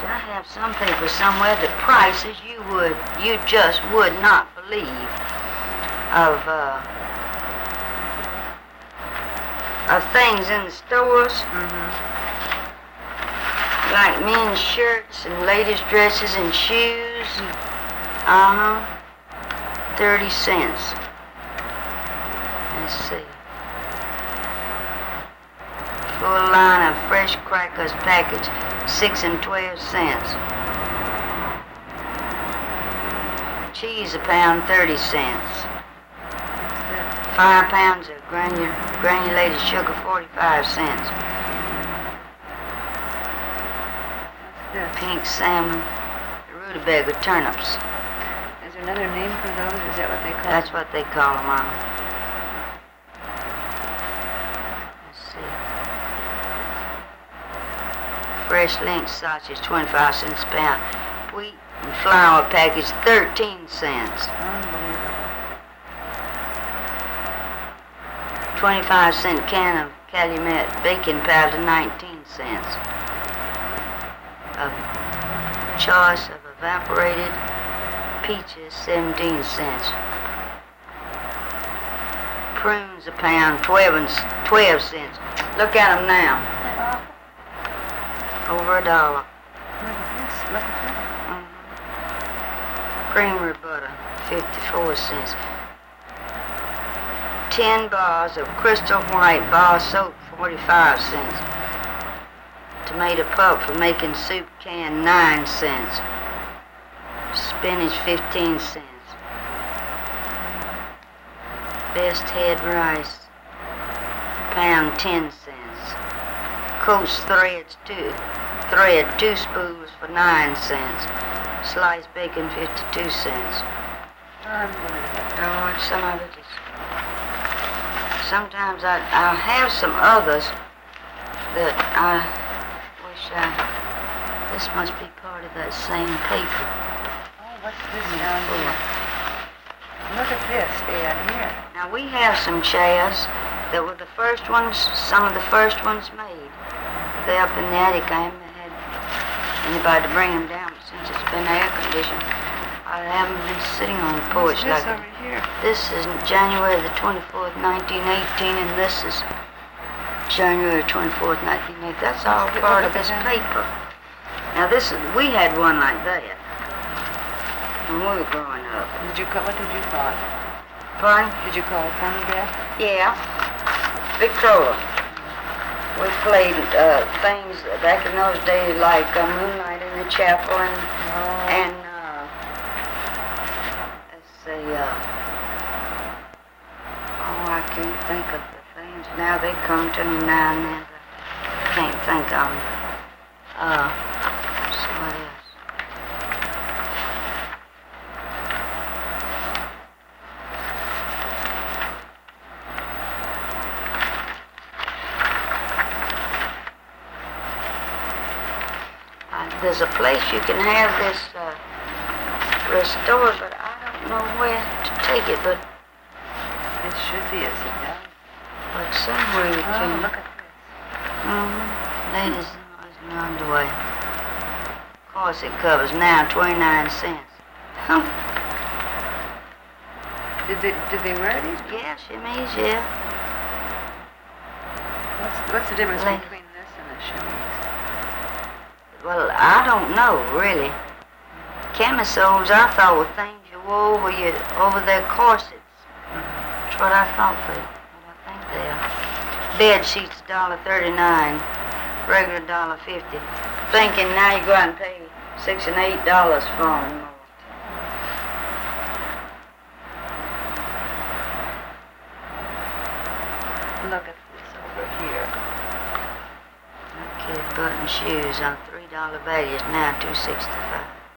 I have some paper somewhere that prices you just would not believe of things in the stores. Like men's shirts and ladies' dresses and shoes. 30 cents. Let's see. Full line of fresh crackers package, 6 and 12 cents. Cheese a pound, 30 cents. 5 pounds of granulated sugar, 45 cents. Pink salmon, rutabaga turnips. Is there another name for those? Is that what they call them? That's what they call them, Let's see. Fresh link sausage, 25 cents a pound. Wheat and flour package, 13 cents. Unbelievable. 25-cent can of Calumet baking powder, 19 cents. A choice of evaporated peaches, 17 cents. Prunes a pound, 12 cents. Look at them now. Over $1. Look at this. Look at that. Creamery butter, 54 cents. 10 bars of crystal white bar soap, 45 cents. Tomato pulp for making soup can, 9 cents. Spinach, 15 cents. Best head rice, pound, 10 cents. Coach thread, 2 spoons for 9 cents. Sliced bacon, 52 cents. Unbelievable. Some of it is... Sometimes I'll have some others that I wish this must be part of that same paper. Oh, what's this down here? Look at this down here. Now we have some chairs that were the first ones, some of the first ones made. They're up in the attic. I haven't had anybody to bring them down, but since it's been air conditioned, I haven't been sitting on the porch What's this like over here? This is January the 24th, 1918, and this is January 24th, 1980. That's all part of this paper. Now we had one like that when we were growing up. What did you call it? Pardon? Did you call it phonograph? Yeah. Victrola. We played things back in those days like Moonlight in the Chapel and let's see, I can't think of the things now. They come to me now and then, but I can't think of them. So what else? There's a place you can have this restored, but I don't know where to take it, but It should be, is it not? but somewhere you can. Oh, look at this. Ladies in underwear. Corset covers now, 29 cents. Huh? Did they wear these? Yeah, shimmies, yeah. What's the difference Ladies. between this and the shimmies? Well, I don't know, really. Camisoles, I thought, were things you wore over their corsets. That's what I thought they are. Bed sheets, $1.39. Regular $1.50. Thinking now you go out and pay $6 and $8 for them. Look at this over here. Kid button shoes on $3 values now $2.65.